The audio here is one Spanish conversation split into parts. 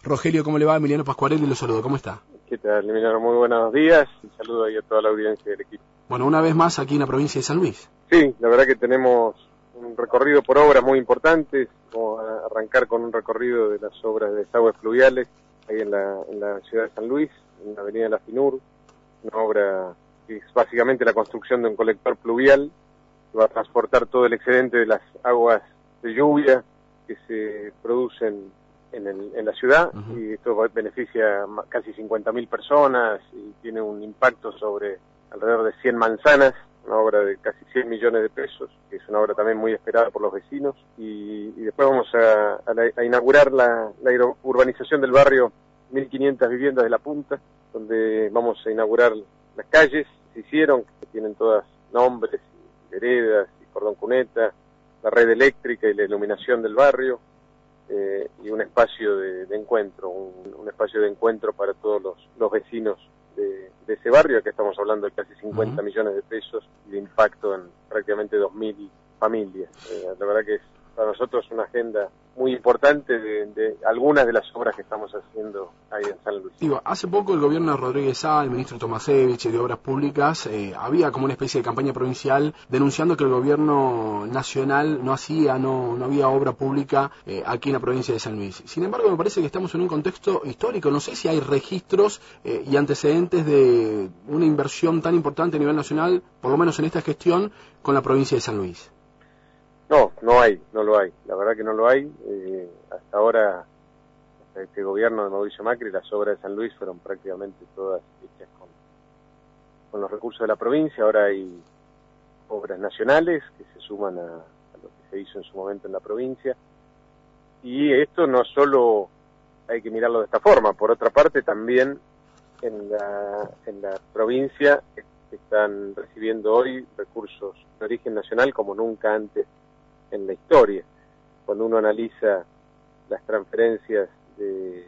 Rogelio, ¿cómo le va? Emiliano Pascuarelli lo saludo, ¿cómo está? ¿Qué tal, Emiliano? Muy buenos días. Un saludo ahí a toda la audiencia del equipo. Bueno, una vez más aquí en la provincia de San Luis. Sí, la verdad que tenemos un recorrido por obras muy importantes. Vamos a arrancar con un recorrido de las obras de desagües fluviales ahí en la ciudad de San Luis, en la avenida La Finur. Una obra que es básicamente la construcción de un colector pluvial que va a transportar todo el excedente de las aguas de lluvia que se producen en la ciudad. Uh-huh. Y esto beneficia a casi 50.000 personas y tiene un impacto sobre alrededor de 100 manzanas, una obra de casi 100 millones de pesos, que es una obra también muy esperada por los vecinos. Y después vamos a inaugurar la urbanización del barrio 1.500 viviendas de La Punta, donde vamos a inaugurar las calles que se hicieron, que tienen todas nombres, veredas y cordón cuneta, la red eléctrica y la iluminación del barrio, y un espacio de encuentro, un espacio de encuentro para todos los vecinos de ese barrio. Acá estamos hablando de casi 50 millones de pesos y de impacto en prácticamente 2.000 familias. La verdad que es para nosotros una agenda muy importante de algunas de las obras que estamos haciendo ahí en San Luis. Digo, hace poco el gobierno de Rodríguez Sá, el ministro Tomasevich de Obras Públicas, había como una especie de campaña provincial denunciando que el gobierno nacional no había obra pública aquí en la provincia de San Luis. Sin embargo, me parece que estamos en un contexto histórico. No sé si hay registros y antecedentes de una inversión tan importante a nivel nacional, por lo menos en esta gestión, con la provincia de San Luis. No lo hay. La verdad que no lo hay. Hasta ahora, hasta este gobierno de Mauricio Macri, las obras de San Luis fueron prácticamente todas hechas con los recursos de la provincia. Ahora hay obras nacionales que se suman a lo que se hizo en su momento en la provincia. Y esto no solo hay que mirarlo de esta forma. Por otra parte, también en la provincia están recibiendo hoy recursos de origen nacional como nunca antes en la historia. Cuando uno analiza las transferencias del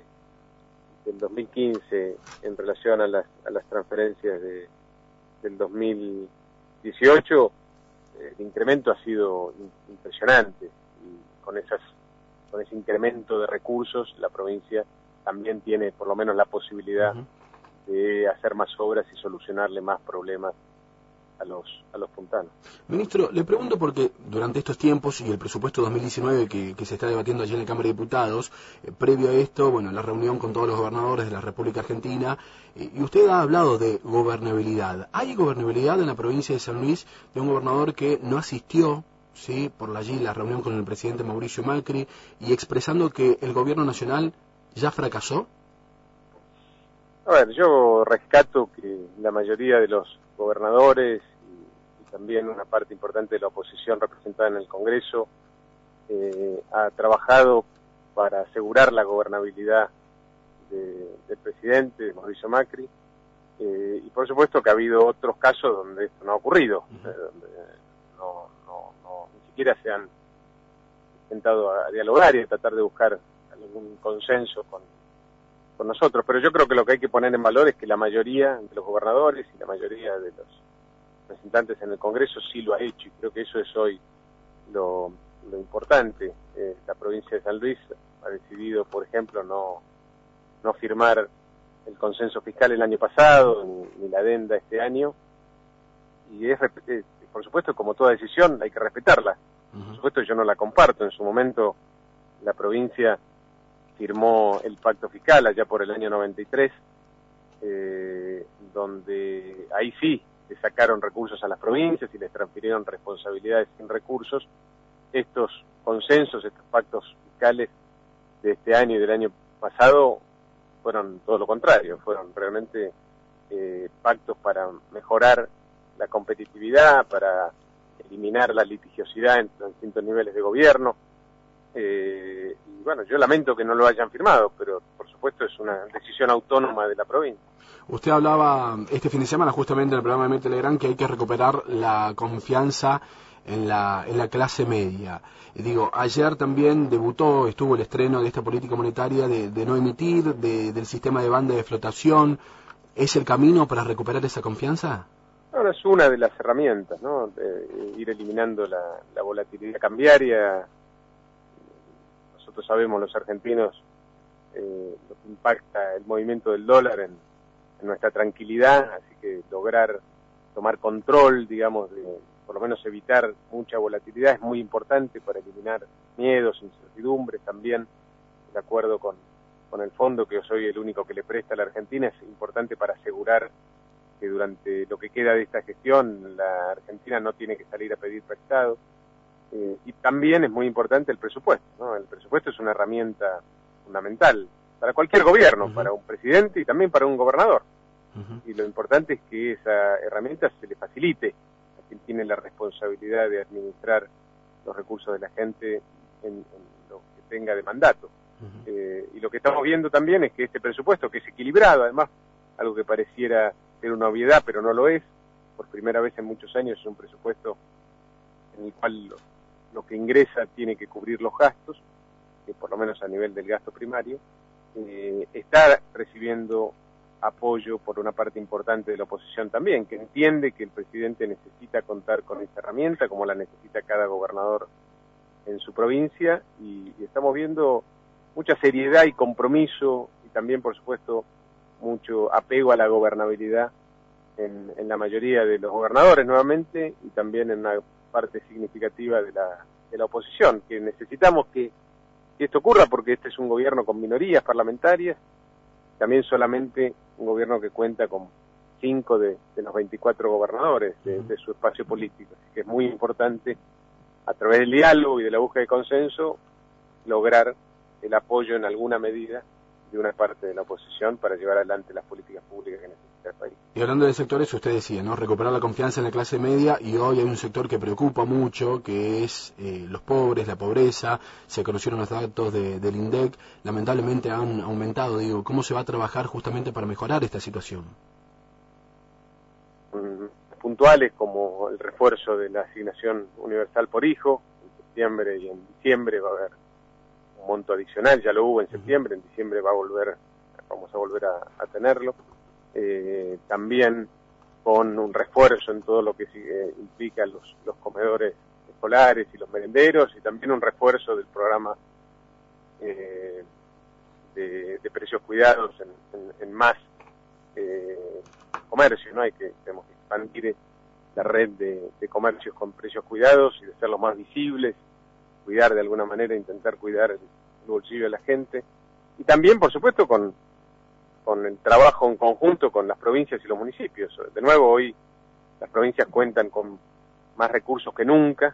2015 en relación a las transferencias del 2018, el incremento ha sido impresionante, y con ese incremento de recursos la provincia también tiene por lo menos la posibilidad de hacer más obras y solucionarle más problemas a los puntanos. Ministro, le pregunto porque durante estos tiempos y el presupuesto 2019 que se está debatiendo allí en la Cámara de Diputados, previo a esto, bueno, la reunión con todos los gobernadores de la República Argentina, y usted ha hablado de gobernabilidad. ¿Hay gobernabilidad en la provincia de San Luis de un gobernador que no asistió, sí, por allí la reunión con el presidente Mauricio Macri, y expresando que el gobierno nacional ya fracasó? A ver, yo rescato que la mayoría de los gobernadores y también una parte importante de la oposición representada en el Congreso ha trabajado para asegurar la gobernabilidad del presidente Mauricio Macri, y por supuesto que ha habido otros casos donde esto no ha ocurrido, donde ni siquiera se han intentado a dialogar y a tratar de buscar algún consenso con nosotros. Pero yo creo que lo que hay que poner en valor es que la mayoría de los gobernadores y la mayoría de los representantes en el Congreso sí lo ha hecho, y creo que eso es hoy lo importante. La provincia de San Luis ha decidido, por ejemplo, no firmar el consenso fiscal el año pasado, ni la adenda este año, y por supuesto, como toda decisión, hay que respetarla. Por supuesto, yo no la comparto. En su momento, la provincia firmó el pacto fiscal allá por el año 93, donde ahí sí le sacaron recursos a las provincias y les transfirieron responsabilidades sin recursos. Estos consensos, estos pactos fiscales de este año y del año pasado fueron todo lo contrario, fueron realmente pactos para mejorar la competitividad, para eliminar la litigiosidad en los distintos niveles de gobierno. Y bueno, yo lamento que no lo hayan firmado, pero por supuesto es una decisión autónoma de la provincia. Usted hablaba este fin de semana justamente en el programa de Telegram que hay que recuperar la confianza en la clase media. Digo, ayer también estuvo el estreno de esta política monetaria de no emitir, del sistema de banda de flotación. ¿Es el camino para recuperar esa confianza? Ahora es una de las herramientas, ¿no? De ir eliminando la volatilidad cambiaria. Nosotros sabemos, los argentinos, lo que impacta el movimiento del dólar en nuestra tranquilidad, así que lograr tomar control, digamos, por lo menos evitar mucha volatilidad es muy importante para eliminar miedos, incertidumbres. También, de acuerdo con el fondo, que yo soy el único que le presta a la Argentina, es importante para asegurar que durante lo que queda de esta gestión la Argentina no tiene que salir a pedir prestado. Y también es muy importante el presupuesto, ¿no? El presupuesto es una herramienta fundamental para cualquier gobierno, para un presidente y también para un gobernador. Y lo importante es que esa herramienta se le facilite a quien tiene la responsabilidad de administrar los recursos de la gente en lo que tenga de mandato. Y lo que estamos viendo también es que este presupuesto, que es equilibrado, además, algo que pareciera ser una obviedad, pero no lo es, por primera vez en muchos años es un presupuesto en el cual lo que ingresa tiene que cubrir los gastos, que por lo menos a nivel del gasto primario, está recibiendo apoyo por una parte importante de la oposición también, que entiende que el presidente necesita contar con esta herramienta, como la necesita cada gobernador en su provincia, y estamos viendo mucha seriedad y compromiso, y también, por supuesto, mucho apego a la gobernabilidad en la mayoría de los gobernadores nuevamente, y también en una parte significativa de la oposición, que necesitamos que esto ocurra, porque este es un gobierno con minorías parlamentarias, también solamente un gobierno que cuenta con 5 de los 24 gobernadores de su espacio político. Así que es muy importante, a través del diálogo y de la búsqueda de consenso, lograr el apoyo en alguna medida de una parte de la oposición para llevar adelante las políticas públicas que necesita el país. Y hablando de sectores, usted decía, ¿no? Recuperar la confianza en la clase media, y hoy hay un sector que preocupa mucho, que es los pobres, la pobreza. Se conocieron los datos del INDEC, lamentablemente han aumentado. Digo, ¿cómo se va a trabajar justamente para mejorar esta situación? Puntuales, como el refuerzo de la asignación universal por hijo, en septiembre y en diciembre va a haber un monto adicional, ya lo hubo en septiembre, en diciembre vamos a volver a tenerlo. También con un refuerzo en todo lo que implica los comedores escolares y los merenderos, y también un refuerzo del programa de precios cuidados en más comercio, ¿no? Tenemos que expandir la red de comercios con precios cuidados y de hacerlos más visibles, cuidar de alguna manera, intentar cuidar el bolsillo de la gente, y también, por supuesto, con el trabajo en conjunto con las provincias y los municipios. De nuevo, hoy las provincias cuentan con más recursos que nunca.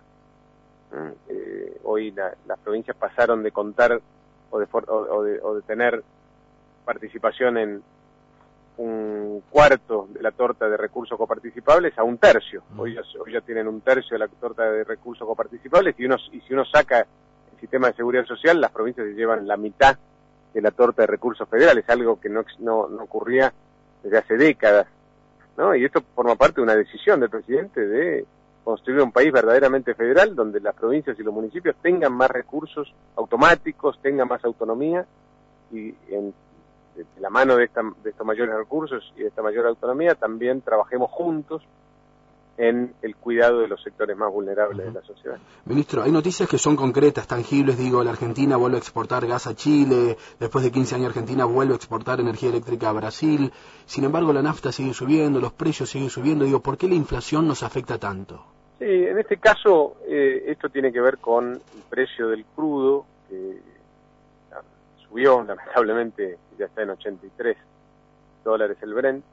Hoy las provincias pasaron de contar o de tener participación en un cuarto de la torta de recursos coparticipables a un tercio. Hoy ya tienen un tercio de la torta de recursos coparticipables, y si uno saca el sistema de seguridad social, las provincias se llevan la mitad de la torta de recursos federales, algo que no ocurría desde hace décadas, ¿no? Y esto forma parte de una decisión del presidente de construir un país verdaderamente federal, donde las provincias y los municipios tengan más recursos automáticos, tengan más autonomía, y de la mano de estos mayores recursos y de esta mayor autonomía también trabajemos juntos en el cuidado de los sectores más vulnerables de la sociedad. Ministro, hay noticias que son concretas, tangibles. Digo, la Argentina vuelve a exportar gas a Chile, después de 15 años Argentina vuelve a exportar energía eléctrica a Brasil. Sin embargo, la nafta sigue subiendo, los precios siguen subiendo. Digo, ¿por qué la inflación nos afecta tanto? Sí, en este caso esto tiene que ver con el precio del crudo, que subió, lamentablemente ya está en $83 el Brent.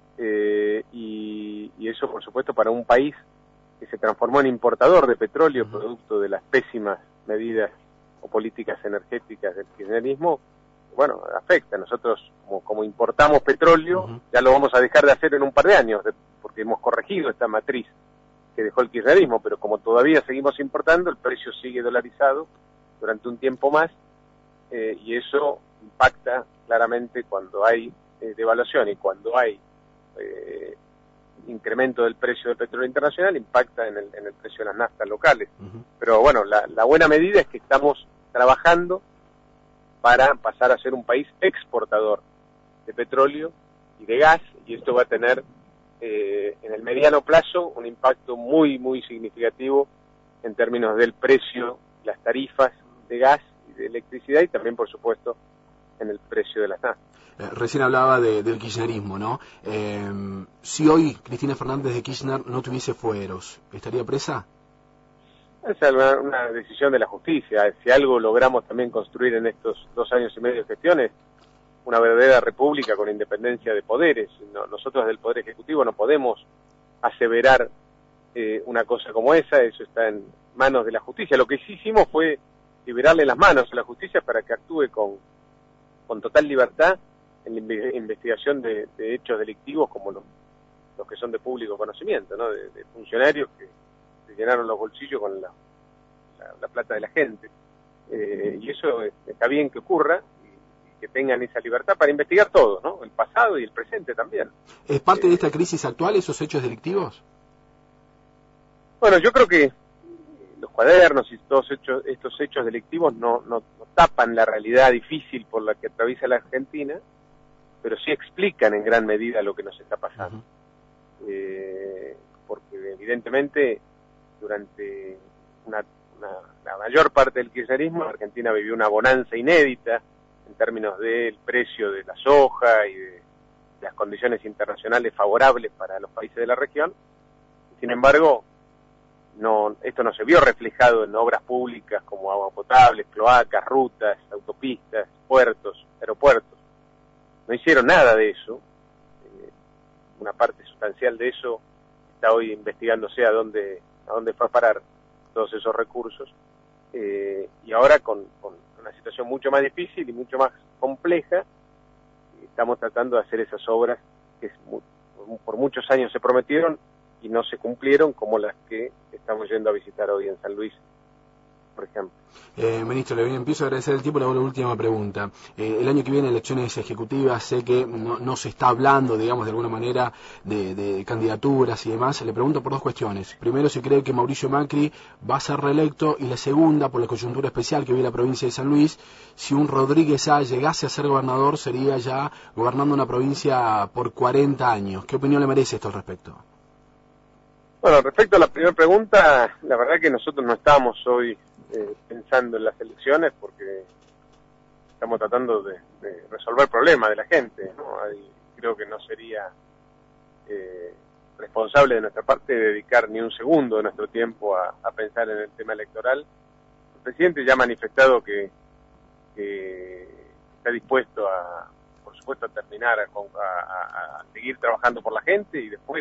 Y eso, por supuesto, para un país que se transformó en importador de petróleo, producto de las pésimas medidas o políticas energéticas del kirchnerismo, bueno, afecta. Nosotros, como importamos petróleo, ya lo vamos a dejar de hacer en un par de años, porque hemos corregido esta matriz que dejó el kirchnerismo, pero como todavía seguimos importando, el precio sigue dolarizado durante un tiempo más, y eso impacta claramente cuando hay devaluación, y cuando hay incremento del precio del petróleo internacional, impacta en el precio de las naftas locales. Pero bueno, la buena medida es que estamos trabajando para pasar a ser un país exportador de petróleo y de gas, y esto va a tener en el mediano plazo un impacto muy, muy significativo en términos del precio, las tarifas de gas y de electricidad, y también, por supuesto, en el precio de las naftas. Recién hablaba del kirchnerismo, ¿no? Si hoy Cristina Fernández de Kirchner no tuviese fueros, ¿estaría presa? Esa es una decisión de la justicia. Si algo logramos también construir en estos 2 años y medio de gestiones, una verdadera república con independencia de poderes. Nosotros desde el Poder Ejecutivo no podemos aseverar una cosa como esa, eso está en manos de la justicia. Lo que sí hicimos fue liberarle las manos a la justicia para que actúe con total libertad en la investigación de hechos delictivos como los que son de público conocimiento, ¿no? De funcionarios que se llenaron los bolsillos con la plata de la gente. Y eso está bien que ocurra, y que tengan esa libertad para investigar todo, ¿no? El pasado y el presente también. ¿Es parte de esta crisis actual esos hechos delictivos? Bueno, yo creo que los cuadernos y todos estos hechos delictivos no tapan la realidad difícil por la que atraviesa la Argentina, pero sí explican en gran medida lo que nos está pasando. Porque evidentemente durante la mayor parte del kirchnerismo la Argentina vivió una bonanza inédita en términos del precio de la soja y de las condiciones internacionales favorables para los países de la región. Sin embargo, esto no se vio reflejado en obras públicas como agua potable, cloacas, rutas, autopistas, puertos, aeropuertos. No hicieron nada de eso. Una parte sustancial de eso está hoy investigándose a dónde fue a parar todos esos recursos. Y ahora con una situación mucho más difícil y mucho más compleja, estamos tratando de hacer esas obras que por muchos años se prometieron y no se cumplieron, como las que estamos yendo a visitar hoy en San Luis, por ejemplo. Ministro, le empiezo a agradecer el tiempo y le hago la última pregunta. El año que viene elecciones ejecutivas, sé que no se está hablando, digamos, de alguna manera de candidaturas y demás. Le pregunto por 2 cuestiones. Primero, si cree que Mauricio Macri va a ser reelecto, y la segunda, por la coyuntura especial que vive la provincia de San Luis, si un Rodríguez A llegase a ser gobernador, sería ya gobernando una provincia por 40 años. ¿Qué opinión le merece esto al respecto? Bueno, respecto a la primera pregunta, la verdad que nosotros no estamos hoy pensando en las elecciones porque estamos tratando de resolver problemas de la gente, ¿no? Creo que no sería responsable de nuestra parte dedicar ni un segundo de nuestro tiempo a pensar en el tema electoral. El presidente ya ha manifestado que está dispuesto por supuesto, a terminar, a seguir trabajando por la gente y después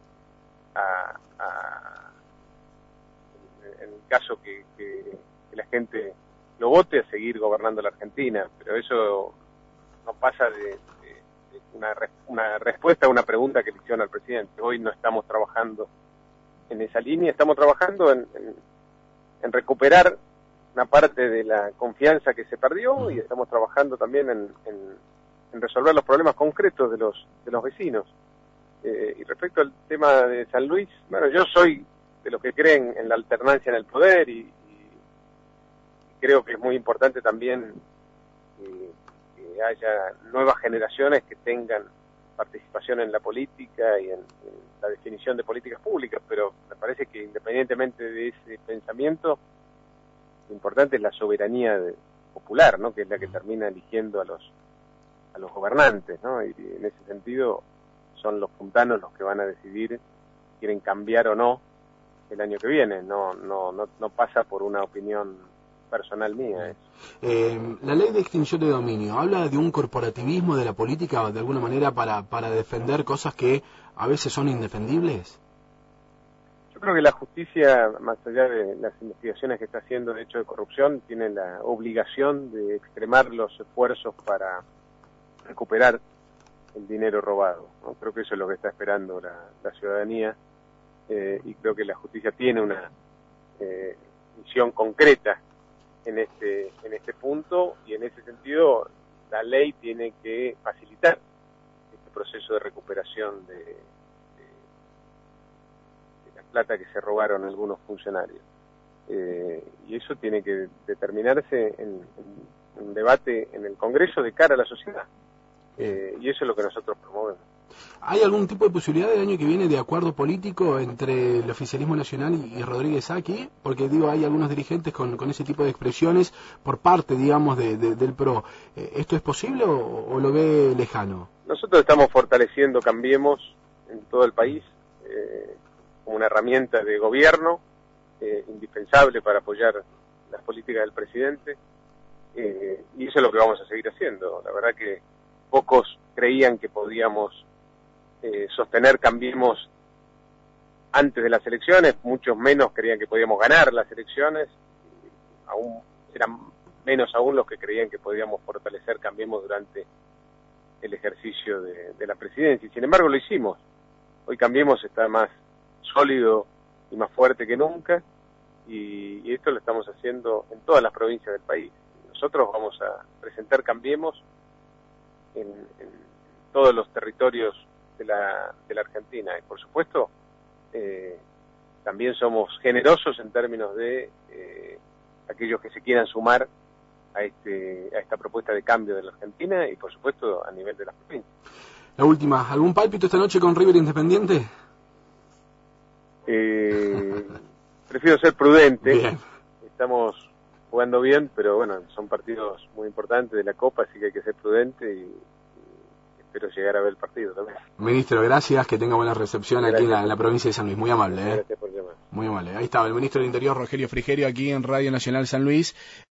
en el caso que la gente lo vote, a seguir gobernando la Argentina, pero eso no pasa de una respuesta a una pregunta que le hicieron al presidente. Hoy no estamos trabajando en esa línea, estamos trabajando en recuperar una parte de la confianza que se perdió, y estamos trabajando también en resolver los problemas concretos de los vecinos. Y respecto al tema de San Luis, bueno, yo soy de los que creen en la alternancia en el poder y creo que es muy importante también que haya nuevas generaciones que tengan participación en la política y en la definición de políticas públicas, pero me parece que independientemente de ese pensamiento, lo importante es la soberanía popular, ¿no? Que es la que termina eligiendo a los gobernantes, ¿no? Y en ese sentido son los puntanos los que van a decidir si quieren cambiar o no el año que viene. No pasa por una opinión personal mía. La ley de extinción de dominio habla de un corporativismo de la política de alguna manera para defender cosas que a veces son indefendibles. Yo creo que la justicia, más allá de las investigaciones que está haciendo de hechos de corrupción, tiene la obligación de extremar los esfuerzos para recuperar el dinero robado, ¿no? Creo que eso es lo que está esperando la ciudadanía, y creo que la justicia tiene una misión concreta en este punto, y en ese sentido la ley tiene que facilitar este proceso de recuperación de la plata que se robaron algunos funcionarios, y eso tiene que determinarse en un debate en el Congreso de cara a la sociedad. Y eso es lo que nosotros promovemos. ¿Hay algún tipo de posibilidad del año que viene de acuerdo político entre el oficialismo nacional y Rodríguez aquí? Porque digo, hay algunos dirigentes con ese tipo de expresiones por parte, digamos, del PRO. ¿Esto es posible o lo ve lejano? Nosotros estamos fortaleciendo Cambiemos en todo el país como una herramienta de gobierno indispensable para apoyar las políticas del presidente, y eso es lo que vamos a seguir haciendo. La verdad que pocos creían que podíamos sostener Cambiemos antes de las elecciones, muchos menos creían que podíamos ganar las elecciones, aún eran menos aún los que creían que podíamos fortalecer Cambiemos durante el ejercicio de la presidencia, y sin embargo lo hicimos. Hoy Cambiemos está más sólido y más fuerte que nunca, y esto lo estamos haciendo en todas las provincias del país. Nosotros vamos a presentar Cambiemos en todos los territorios de la Argentina, y por supuesto también somos generosos en términos de aquellos que se quieran sumar a esta propuesta de cambio de la Argentina, y por supuesto a nivel de las provincias. La última, ¿algún pálpito esta noche con River Independiente? Prefiero ser prudente. Bien. Estamos jugando bien, pero bueno, son partidos muy importantes de la Copa, así que hay que ser prudente y espero llegar a ver el partido también. Ministro, gracias, que tenga buena recepción aquí en la provincia de San Luis. Muy amable, Gracias por llamar. Muy amable. Ahí estaba el ministro del Interior, Rogelio Frigerio, aquí en Radio Nacional San Luis.